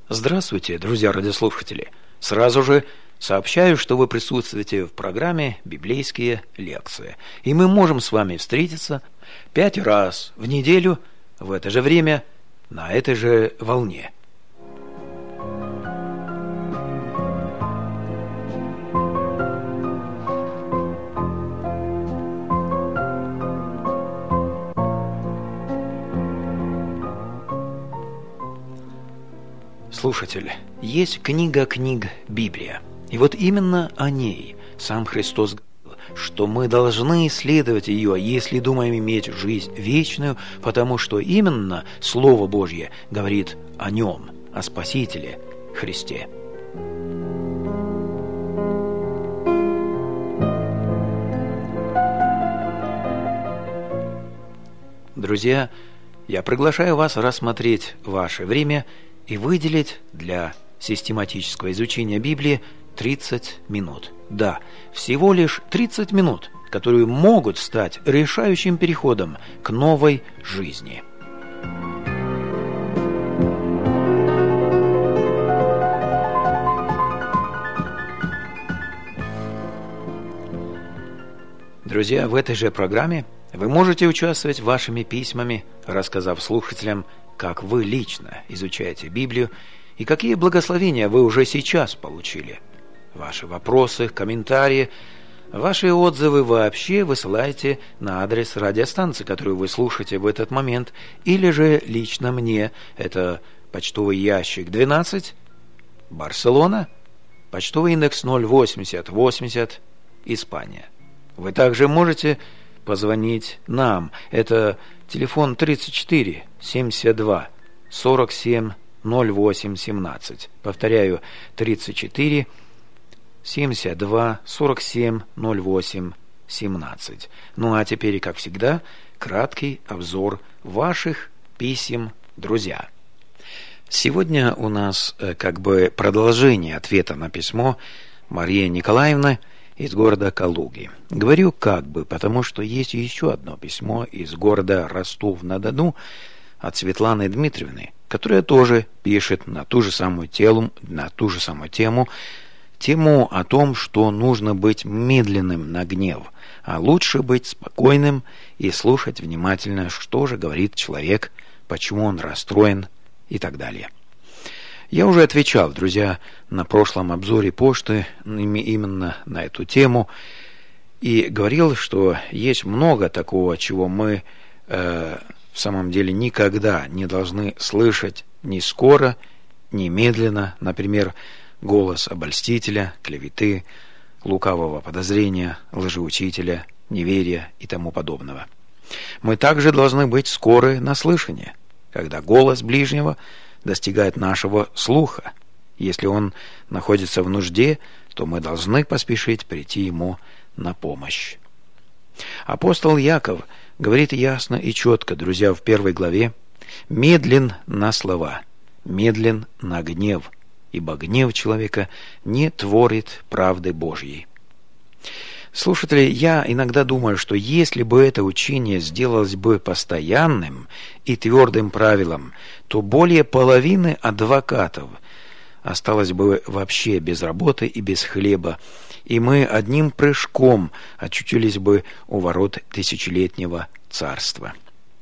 Здравствуйте, друзья радиослушатели! Сразу же сообщаю, что вы присутствуете в программе «Библейские лекции». И мы можем с вами встретиться 5 раз в неделю в это же время на этой же волне. Слушатель, есть книга книг Библия. И вот именно о ней сам Христос говорил, что мы должны исследовать ее, если думаем иметь жизнь вечную, потому что именно Слово Божье говорит о нем, о Спасителе Христе. Друзья, я приглашаю вас рассмотреть ваше время и выделить для систематического изучения Библии 30 минут. Да, всего лишь 30 минут, которые могут стать решающим переходом к новой жизни. Друзья, в этой же программе вы можете участвовать вашими письмами, рассказав слушателям, как вы лично изучаете Библию и какие благословения вы уже сейчас получили. Ваши вопросы, комментарии, ваши отзывы вообще высылайте на адрес радиостанции, которую вы слушаете в этот момент, или же лично мне. Это почтовый ящик 12, Барселона, почтовый индекс 08080, Испания. Вы также можете позвонить нам. Это телефон 34 72 47 08 17. Повторяю, 34 72 47 08 17. Ну а теперь, как всегда, краткий обзор ваших писем, друзья. Сегодня у нас как бы продолжение ответа на письмо Марии Николаевны из города Калуги. Говорю как бы, потому что есть еще одно письмо из города Ростов-на-Дону от Светланы Дмитриевны, которая тоже пишет на ту же самую тему о том, что нужно быть медленным на гнев, а лучше быть спокойным и слушать внимательно, что же говорит человек, почему он расстроен и так далее. Я уже отвечал, друзья, на прошлом обзоре почты именно на эту тему и говорил, что есть много такого, чего мы в самом деле никогда не должны слышать ни скоро, ни медленно, например, голос обольстителя, клеветы, лукавого подозрения, лжеучителя, неверия и тому подобного. Мы также должны быть скоры на слышание, когда голос ближнего достигает нашего слуха. Если он находится в нужде, то мы должны поспешить прийти ему на помощь. Апостол Яков говорит ясно и четко, друзья, в 1 главе: «Медлен на слова, медлен на гнев, ибо гнев человека не творит правды Божьей». Слушатели, я иногда думаю, что если бы это учение сделалось бы постоянным и твердым правилом, то более половины адвокатов осталось бы вообще без работы и без хлеба, и мы одним прыжком очутились бы у ворот тысячелетнего царства.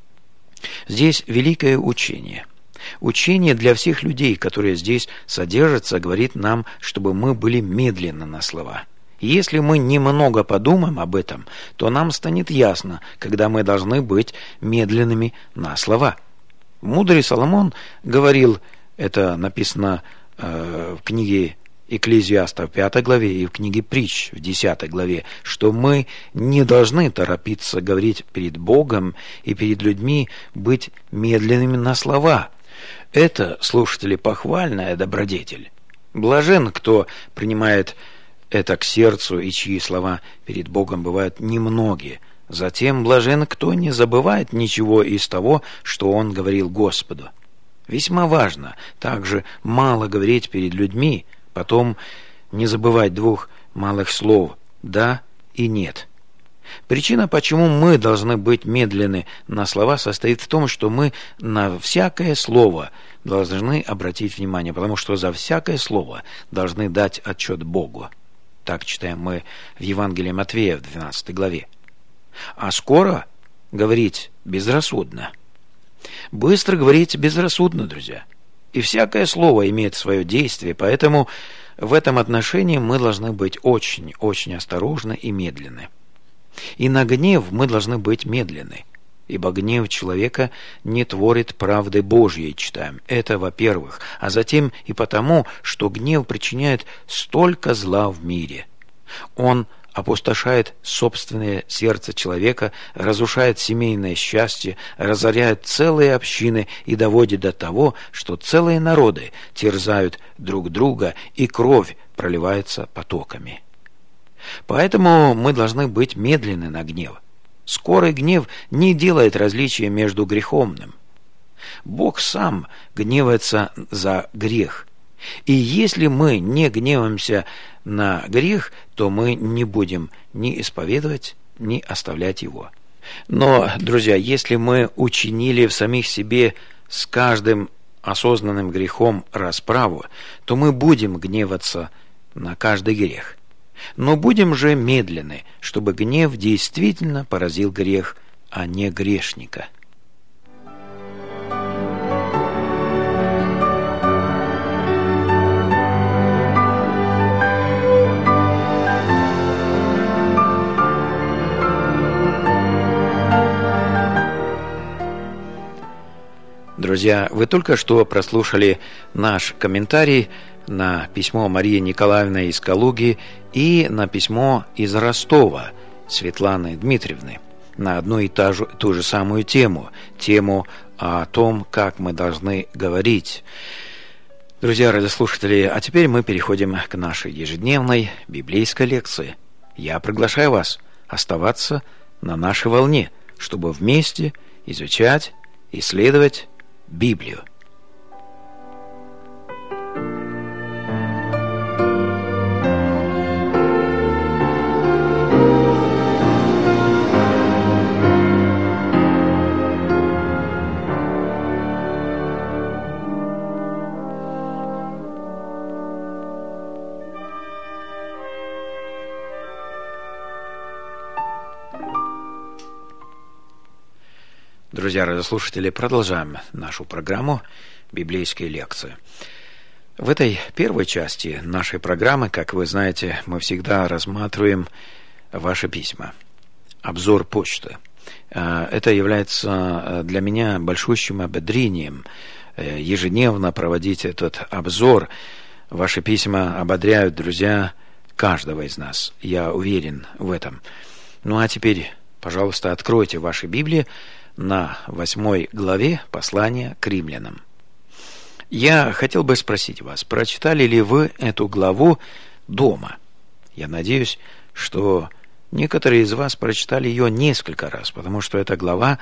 Здесь великое учение. Учение для всех людей, которые здесь содержатся, говорит нам, чтобы мы были медленны на слова. Если мы немного подумаем об этом, то нам станет ясно, когда мы должны быть медленными на слова. Мудрый Соломон говорил, это написано в книге Экклезиаста в 5 главе и в книге Притч в 10 главе, что мы не должны торопиться говорить перед Богом и перед людьми, быть медленными на слова. Это, слушатели, похвальная добродетель. Блажен, кто принимает это к сердцу, и чьи слова перед Богом бывают немногие. Затем блажен, кто не забывает ничего из того, что он говорил Господу. Весьма важно также мало говорить перед людьми, потом не забывать 2 малых слов «да» и «нет». Причина, почему мы должны быть медленны на слова, состоит в том, что мы на всякое слово должны обратить внимание, потому что за всякое слово должны дать отчет Богу. Так читаем мы в Евангелии Матвея в 12 главе. А скоро говорить безрассудно. Быстро говорить безрассудно, друзья. И всякое слово имеет свое действие, поэтому в этом отношении мы должны быть очень осторожны и медленны. И на гнев мы должны быть медленны, ибо гнев человека не творит правды Божьей, читаем. Это во-первых, а затем и потому, что гнев причиняет столько зла в мире. Он опустошает собственное сердце человека, разрушает семейное счастье, разоряет целые общины и доводит до того, что целые народы терзают друг друга, и кровь проливается потоками. Поэтому мы должны быть медленны на гнев. Скорый гнев не делает различия между греховным. Бог сам гневается за грех. И если мы не гневаемся на грех, то мы не будем ни исповедовать, ни оставлять его. Но, друзья, если мы учинили в самих себе с каждым осознанным грехом расправу, то мы будем гневаться на каждый грех. Но будем же медленны, чтобы гнев действительно поразил грех, а не грешника. Друзья, вы только что прослушали наш комментарий на письмо Марии Николаевны из Калуги и на письмо из Ростова Светланы Дмитриевны на одну и ту же самую тему о том, как мы должны говорить. Друзья, радиослушатели, а теперь мы переходим к нашей ежедневной библейской лекции. Я приглашаю вас оставаться на нашей волне, чтобы вместе изучать, исследовать Библию. Друзья, радиослушатели, продолжаем нашу программу «Библейские лекции». В этой первой части нашей программы, как вы знаете, мы всегда рассматриваем ваши письма. Обзор почты. Это является для меня большущим ободрением ежедневно проводить этот обзор. Ваши письма ободряют, друзья, каждого из нас. Я уверен в этом. Ну а теперь, пожалуйста, откройте ваши Библии на 8 главе послания к римлянам. Я хотел бы спросить вас, прочитали ли вы эту главу дома? Я надеюсь, что некоторые из вас прочитали ее несколько раз, потому что эта глава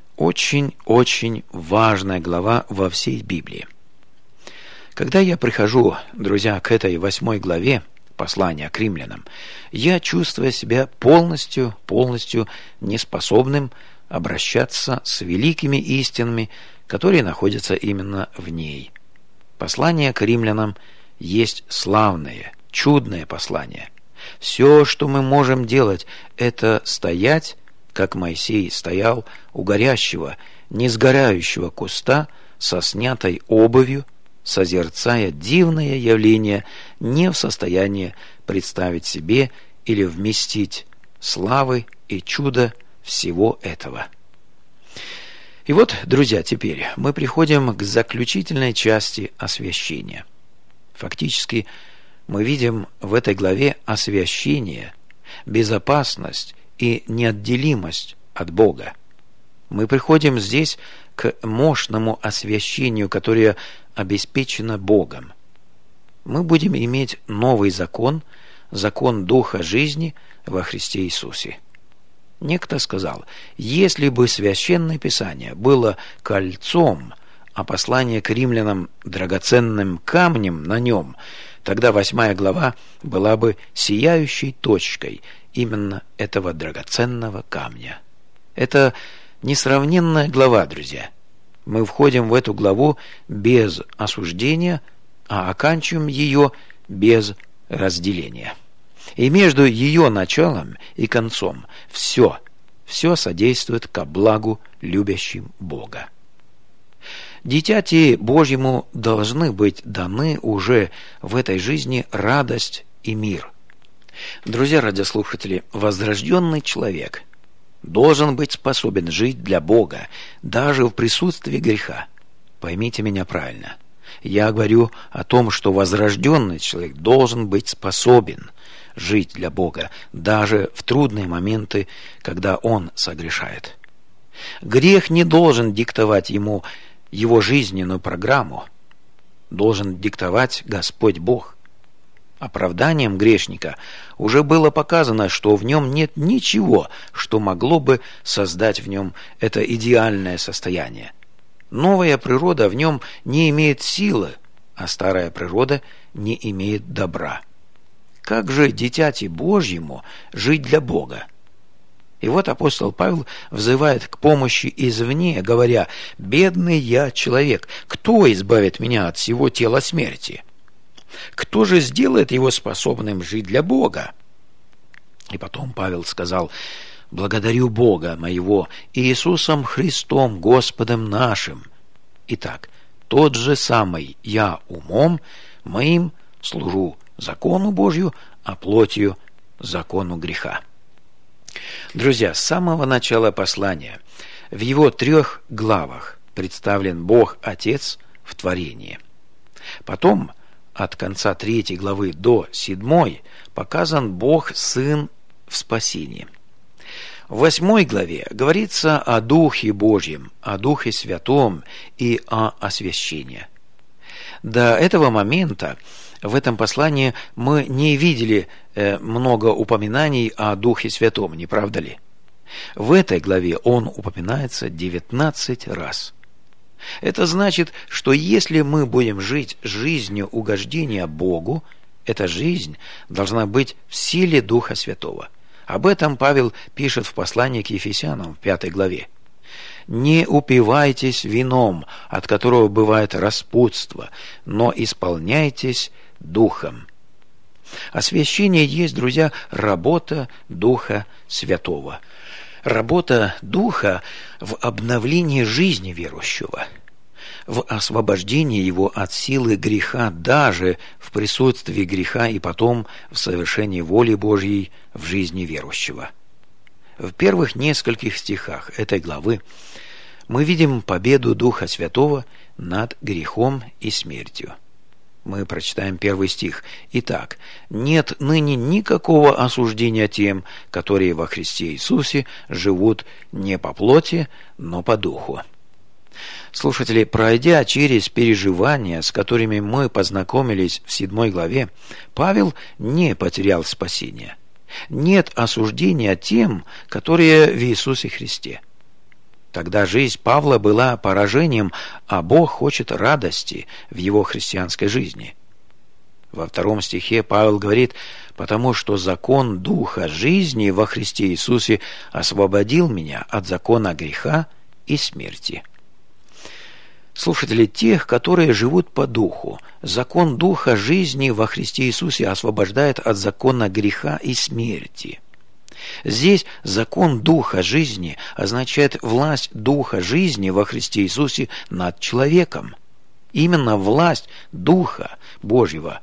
очень важная глава во всей Библии. Когда я прихожу, друзья, к этой 8 главе послания к римлянам, я чувствую себя полностью неспособным обращаться с великими истинами, которые находятся именно в ней. Послание к римлянам есть славное, чудное послание. Все, что мы можем делать, это стоять, как Моисей стоял у горящего, несгорающего куста со снятой обувью, созерцая дивное явление, не в состоянии представить себе или вместить славы и чуда всего этого. И вот, друзья, теперь мы приходим к заключительной части освящения. Фактически, мы видим в этой главе освящение, безопасность и неотделимость от Бога. Мы приходим здесь к мощному освящению, которое обеспечено Богом. Мы будем иметь новый закон, закон Духа жизни во Христе Иисусе. Некто сказал, если бы Священное Писание было кольцом, а послание к римлянам драгоценным камнем на нем, тогда 8 глава была бы сияющей точкой, именно этого драгоценного камня. Это несравненная глава, друзья. Мы входим в эту главу без осуждения, а оканчиваем ее без разделения. И между ее началом и концом все содействует ко благу любящим Бога. Дитяти Божьему должны быть даны уже в этой жизни радость и мир. Друзья радиослушатели, возрожденный человек должен быть способен жить для Бога даже в присутствии греха. Поймите меня правильно. Я говорю о том, что возрожденный человек должен быть способен жить для Бога даже в трудные моменты, когда он согрешает. Грех не должен диктовать ему его жизненную программу, должен диктовать Господь Бог. Оправданием грешника уже было показано, что в нем нет ничего, что могло бы создать в нем это идеальное состояние. Новая природа в нем не имеет силы, а старая природа не имеет добра. Как же дитяти Божьему жить для Бога? И вот апостол Павел взывает к помощи извне, говоря: «Бедный я человек, кто избавит меня от всего тела смерти? Кто же сделает его способным жить для Бога?» И потом Павел сказал: «Благодарю Бога моего Иисусом Христом, Господом нашим. Итак, тот же самый я умом моим служу закону Божью, а плотью закону греха». Друзья, с самого начала послания в его 3 главах представлен Бог Отец в творении. Потом от конца 3 главы до 7 показан Бог Сын в спасении. В 8 главе говорится о Духе Божьем, о Духе Святом и о освящении. До этого момента в этом послании мы не видели много упоминаний о Духе Святом, не правда ли? В этой главе он упоминается 19 раз. Это значит, что если мы будем жить жизнью угождения Богу, эта жизнь должна быть в силе Духа Святого. Об этом Павел пишет в послании к Ефесянам в 5 главе. «Не упивайтесь вином, от которого бывает распутство, но исполняйтесь Духом». Освящение есть, друзья, работа Духа Святого. Работа Духа в обновлении жизни верующего, в освобождении его от силы греха даже в присутствии греха и потом в совершении воли Божьей в жизни верующего. В первых нескольких стихах этой главы мы видим победу Духа Святого над грехом и смертью. Мы прочитаем 1 стих. «Итак, нет ныне никакого осуждения тем, которые во Христе Иисусе живут не по плоти, но по духу». Слушатели, пройдя через переживания, с которыми мы познакомились в 7 главе, Павел не потерял спасения. Нет осуждения тем, которые в Иисусе Христе. Тогда жизнь Павла была поражением, а Бог хочет радости в его христианской жизни. Во 2 стихе Павел говорит: «Потому что закон Духа жизни во Христе Иисусе освободил меня от закона греха и смерти». Слушатели, тех, которые живут по Духу, закон Духа жизни во Христе Иисусе освобождает от закона греха и смерти. Здесь закон Духа жизни означает власть Духа жизни во Христе Иисусе над человеком. Именно власть Духа Божьего.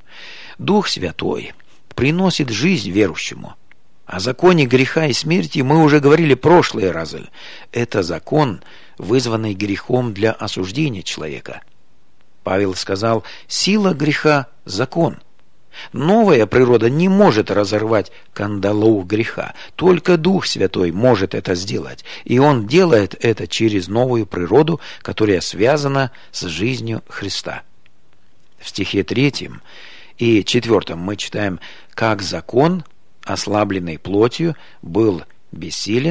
Дух Святой приносит жизнь верующему. О законе греха и смерти мы уже говорили прошлые разы. Это закон, вызванный грехом для осуждения человека. Павел сказал: «Сила греха – закон». Новая природа не может разорвать кандалу греха. Только Дух Святой может это сделать. И Он делает это через новую природу, которая связана с жизнью Христа. В стихе 3 и 4 мы читаем: «Как закон, ослабленный плотью, был бессилен,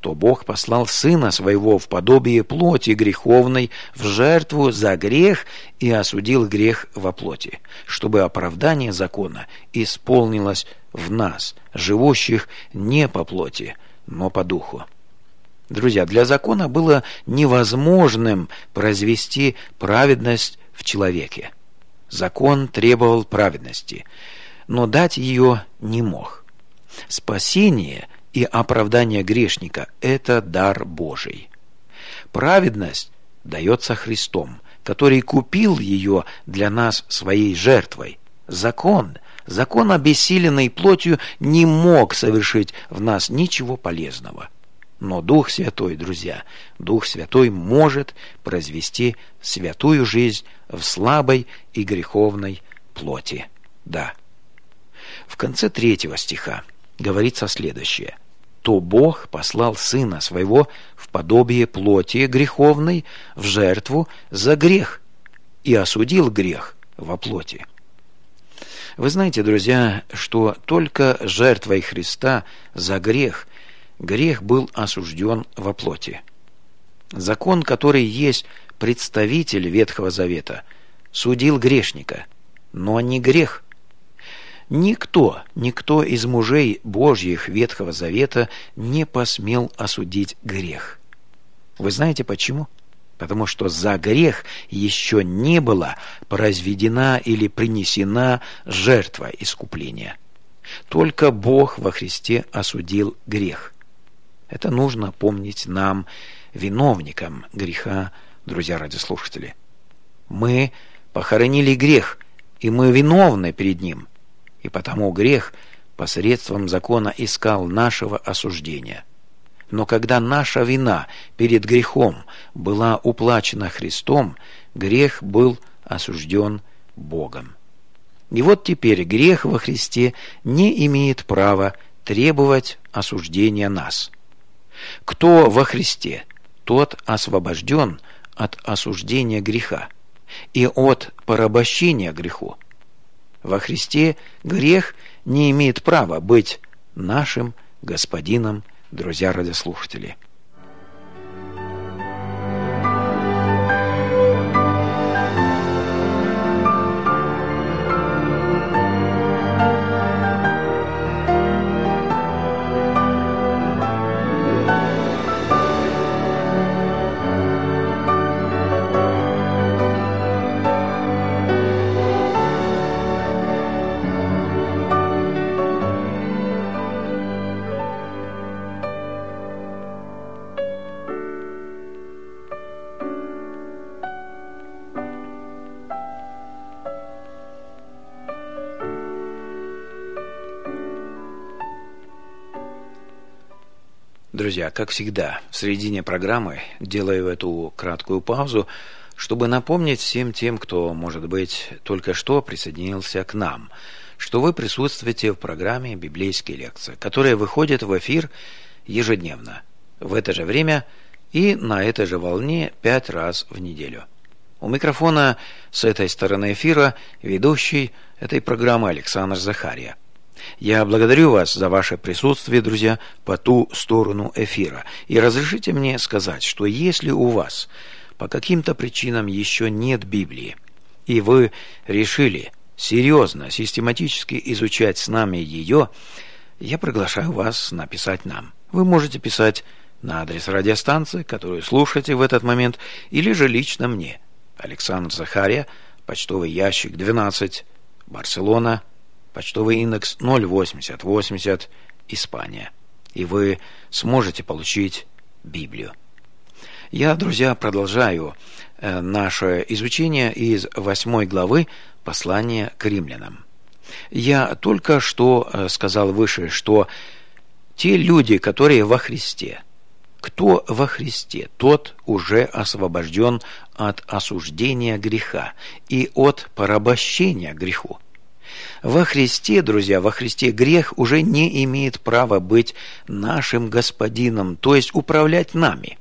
то Бог послал Сына Своего в подобие плоти греховной в жертву за грех и осудил грех во плоти, чтобы оправдание закона исполнилось в нас, живущих не по плоти, но по духу. Друзья, для закона было невозможным произвести праведность в человеке. Закон требовал праведности, но дать ее не мог. Спасение и оправдание грешника – это дар Божий. Праведность дается Христом, который купил ее для нас своей жертвой. Закон, обессиленный плотью, не мог совершить в нас ничего полезного. Но Дух Святой, друзья, Дух Святой может произвести святую жизнь в слабой и греховной плоти. Да. В конце 3 стиха говорится следующее. «То Бог послал Сына Своего в подобие плоти греховной в жертву за грех и осудил грех во плоти». Вы знаете, друзья, что только жертвой Христа за грех был осужден во плоти. Закон, который есть представитель Ветхого Завета, судил грешника, но не грех. Никто из мужей Божьих Ветхого Завета не посмел осудить грех. Вы знаете почему? Потому что за грех еще не была произведена или принесена жертва искупления. Только Бог во Христе осудил грех. Это нужно помнить нам, виновникам греха, друзья радиослушатели. Мы похоронили грех, и мы виновны перед ним. И потому грех посредством закона искал нашего осуждения. Но когда наша вина перед грехом была уплачена Христом, грех был осужден Богом. И вот теперь грех во Христе не имеет права требовать осуждения нас. Кто во Христе, тот освобожден от осуждения греха и от порабощения греху. Во Христе грех не имеет права быть нашим господином, друзья радиослушатели. Друзья, как всегда, в середине программы делаю эту краткую паузу, чтобы напомнить всем тем, кто, может быть, только что присоединился к нам, что вы присутствуете в программе «Библейские лекции», которая выходит в эфир ежедневно, в это же время и на этой же волне 5 раз в неделю. У микрофона с этой стороны эфира ведущий этой программы Александр Захария. Я благодарю вас за ваше присутствие, друзья, по ту сторону эфира. И разрешите мне сказать, что если у вас по каким-то причинам еще нет Библии, и вы решили серьезно, систематически изучать с нами ее, я приглашаю вас написать нам. Вы можете писать на адрес радиостанции, которую слушаете в этот момент, или же лично мне. Александр Захария, почтовый ящик 12, Барселона, почтовый индекс 08080, Испания. И вы сможете получить Библию. Я, друзья, продолжаю наше изучение из 8 главы послания к римлянам. Я только что сказал выше, что те люди, которые во Христе, кто во Христе, тот уже освобожден от осуждения греха и от порабощения греху. Во Христе, друзья, во Христе грех уже не имеет права быть нашим господином, то есть управлять нами.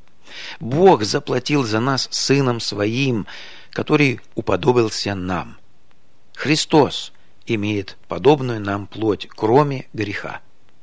Бог заплатил за нас Сыном Своим, который уподобился нам. Христос имеет подобную нам плоть, кроме греха.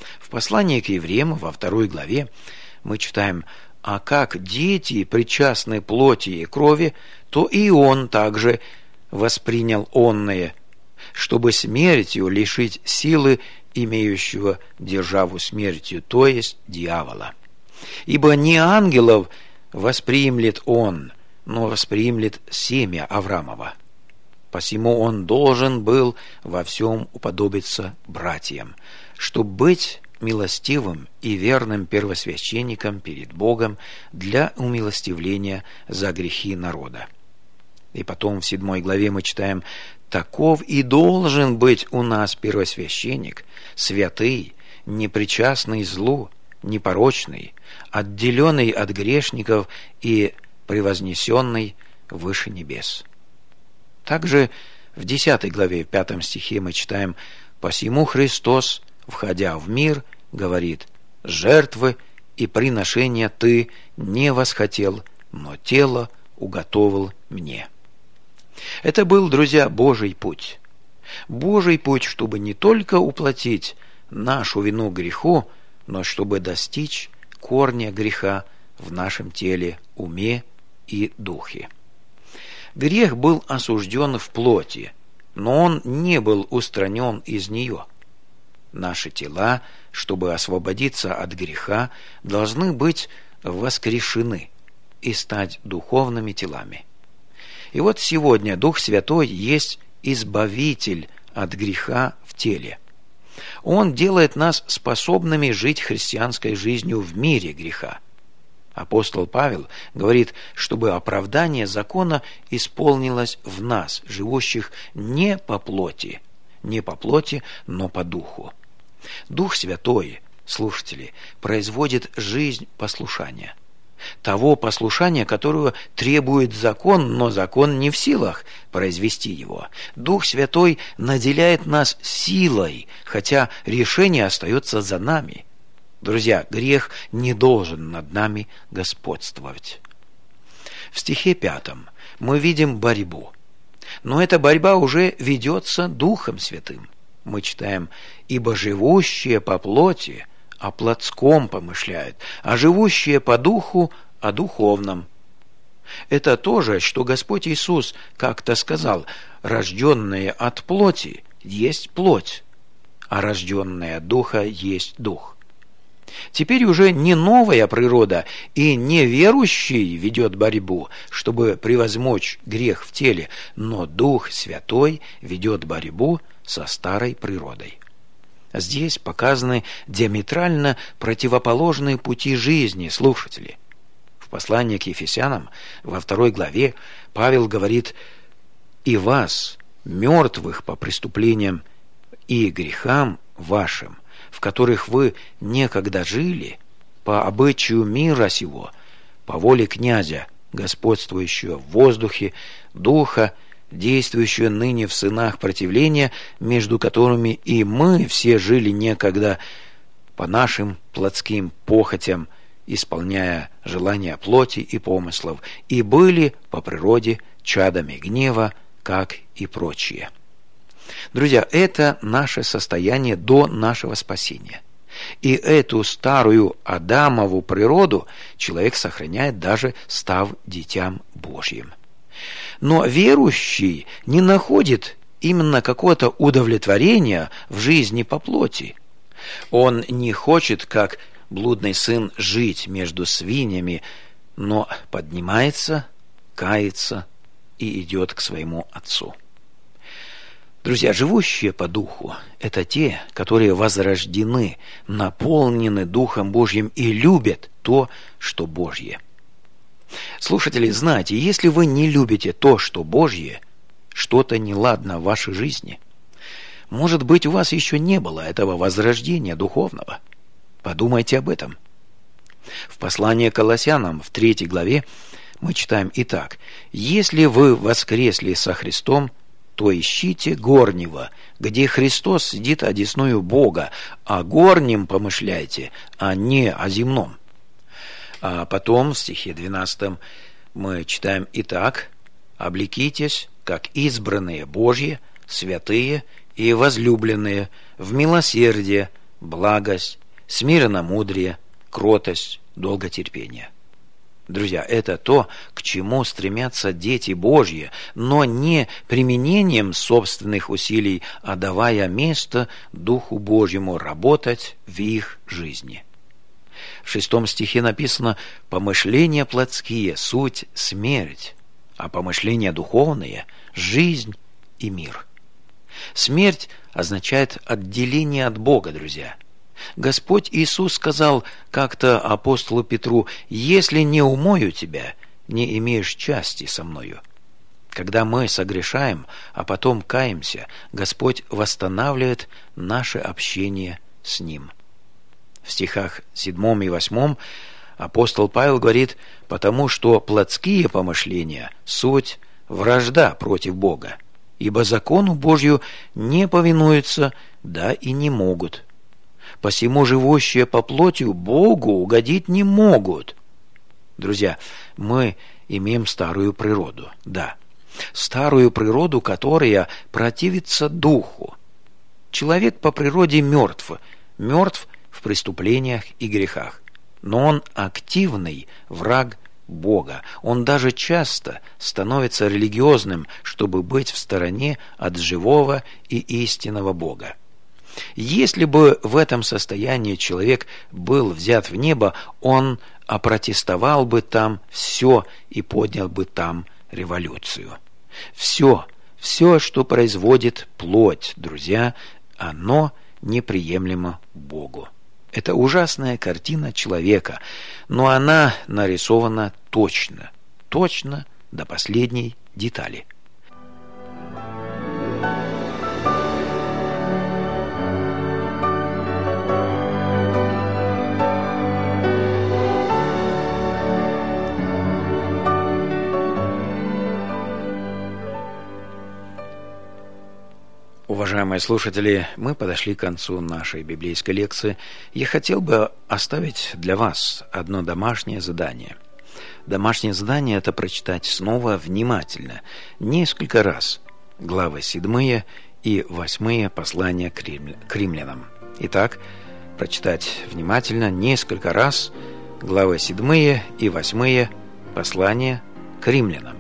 В послании к евреям во 2 главе мы читаем: «А как дети причастны плоти и крови, то и он также воспринял онное, чтобы смертью лишить силы имеющего державу смертью, то есть дьявола. Ибо не ангелов восприимлет он, но восприимлет семя Авраамова. Посему он должен был во всем уподобиться братьям, чтобы быть милостивым и верным первосвященником перед Богом для умилостивления за грехи народа». И потом в 7 главе мы читаем: «Таков и должен быть у нас первосвященник, святый, непричастный злу, непорочный, отделенный от грешников и превознесенный выше небес». Также в 10 главе 5 стихе мы читаем: «Посему Христос, входя в мир, говорит: жертвы и приношения ты не восхотел, но тело уготовил мне». Это был, друзья, Божий путь. Божий путь, чтобы не только уплатить нашу вину греху, но чтобы достичь корня греха в нашем теле, уме и духе. Грех был осужден в плоти, но он не был устранен из нее. Наши тела, чтобы освободиться от греха, должны быть воскрешены и стать духовными телами. И вот сегодня Дух Святой есть избавитель от греха в теле. Он делает нас способными жить христианской жизнью в мире греха. Апостол Павел говорит, чтобы оправдание закона исполнилось в нас, живущих не по плоти, но по духу. Дух Святой, слушатели, производит жизнь послушания. Того послушания, которого требует закон, но закон не в силах произвести его. Дух Святой наделяет нас силой, хотя решение остается за нами. Друзья, грех не должен над нами господствовать. В стихе 5 мы видим борьбу. Но эта борьба уже ведется Духом Святым. Мы читаем: «Ибо живущие по плоти о плотском помышляют, а живущие по духу о духовном». Это то же, что Господь Иисус как-то сказал: «Рожденные от плоти есть плоть, а рожденные от духа есть дух». Теперь уже не новая природа и неверующий ведет борьбу, чтобы превозмочь грех в теле, но Дух Святой ведет борьбу со старой природой. Здесь показаны диаметрально противоположные пути жизни, слушатели. В послании к Ефесянам во 2 главе Павел говорит: «И вас, мертвых по преступлениям и грехам вашим, в которых вы некогда жили, по обычаю мира сего, по воле князя, господствующего в воздухе, духа, действующего ныне в сынах противления, между которыми и мы все жили некогда по нашим плотским похотям, исполняя желания плоти и помыслов, и были по природе чадами гнева, как и прочие». Друзья, это наше состояние до нашего спасения. И эту старую Адамову природу человек сохраняет, даже став дитям Божьим. Но верующий не находит именно какого-то удовлетворения в жизни по плоти. Он не хочет, как блудный сын, жить между свиньями, но поднимается, кается и идет к своему отцу. Друзья, живущие по духу – это те, которые возрождены, наполнены Духом Божьим и любят то, что Божье. Слушатели, знайте, если вы не любите то, что Божье, что-то неладно в вашей жизни. Может быть, у вас еще не было этого возрождения духовного. Подумайте об этом. В послании к Колоссянам в 3 главе мы читаем: «Итак, если вы воскресли со Христом, то ищите горнего, где Христос сидит одесную Бога, о горнем помышляйте, а не о земном». А потом в стихе 12 мы читаем: «Итак, облекитесь, как избранные Божьи, святые и возлюбленные, в милосердие, благость, смиренномудрие, кротость, долготерпение. Друзья, это то, к чему стремятся дети Божьи, но не применением собственных усилий, а давая место Духу Божьему работать в их жизни. В 6 стихе написано: «Помышления плотские – суть смерть, а помышления духовные – жизнь и мир». Смерть означает отделение от Бога, друзья. Господь Иисус сказал как-то апостолу Петру: «Если не умою тебя, не имеешь части со мною». Когда мы согрешаем, а потом каемся, Господь восстанавливает наше общение с Ним. В стихах 7 и 8 апостол Павел говорит: «Потому что плотские помышления – суть вражда против Бога, ибо закону Божью не повинуются, да и не могут. Посему живущие по плотью Богу угодить не могут». Друзья, мы имеем старую природу, да, старую природу, которая противится духу. Человек по природе мертв в преступлениях и грехах, но он активный враг Бога. Он даже часто становится религиозным, чтобы быть в стороне от живого и истинного Бога. Если бы в этом состоянии человек был взят в небо, он опротестовал бы там все и поднял бы там революцию. Все, что производит плоть, друзья, оно неприемлемо Богу. Это ужасная картина человека, но она нарисована точно до последней детали. Уважаемые слушатели, мы подошли к концу нашей библейской лекции. Я хотел бы оставить для вас одно домашнее задание. Домашнее задание – это прочитать снова внимательно, несколько раз, главы 7 и 8 послания к римлянам. Итак, прочитать внимательно несколько раз главы 7 и 8 послания к римлянам.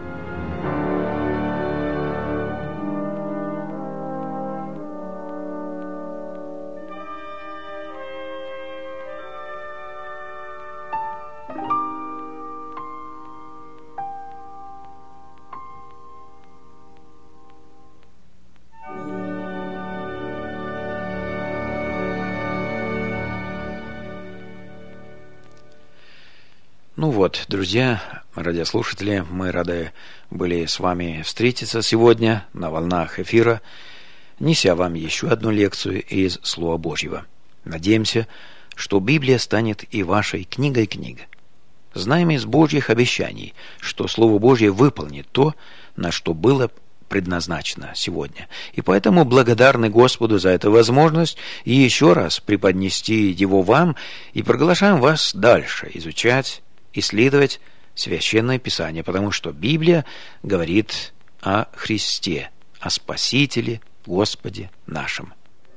Ну вот, друзья, радиослушатели, мы рады были с вами встретиться сегодня на волнах эфира, неся вам еще одну лекцию из Слова Божьего. Надеемся, что Библия станет и вашей книгой книг. Знаем из Божьих обещаний, что Слово Божье выполнит то, на что было предназначено сегодня. И поэтому благодарны Господу за эту возможность и еще раз преподнести его вам, и приглашаем вас дальше изучать, исследовать Священное Писание, потому что Библия говорит о Христе, о Спасителе, Господе нашем.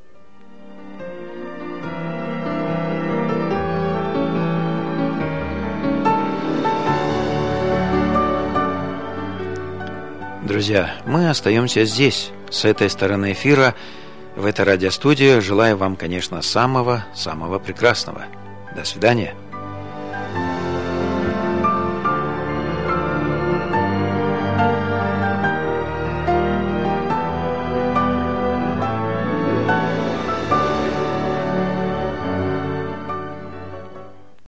Друзья, мы остаемся здесь, с этой стороны эфира, в этой радиостудии. Желаю вам, конечно, самого прекрасного. До свидания.